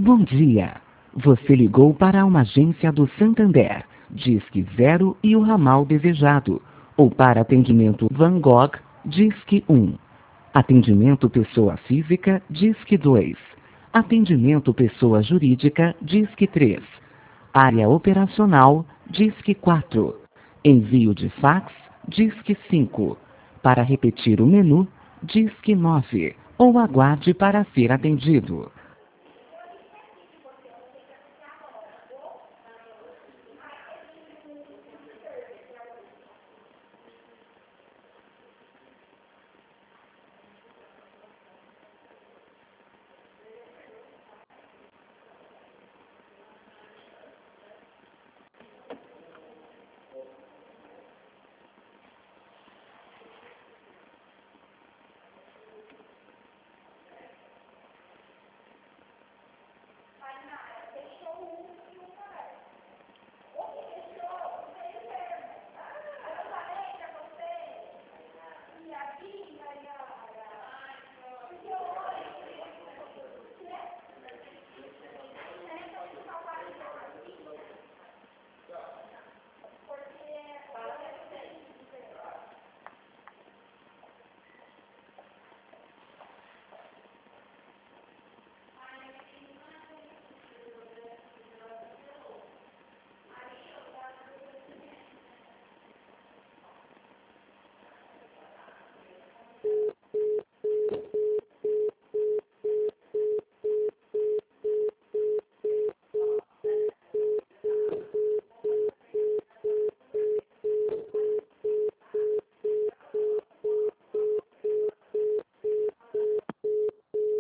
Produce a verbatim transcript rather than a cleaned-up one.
Bom dia. Você ligou para uma agência do Santander, Disque Zero e o ramal desejado. Ou para atendimento Van Gogh, Disque um. Atendimento pessoa física, Disque dois. Atendimento pessoa jurídica, Disque três. Área operacional, Disque quatro. Envio de fax, Disque cinco. Para repetir o menu, Disque nove. Ou aguarde para ser atendido.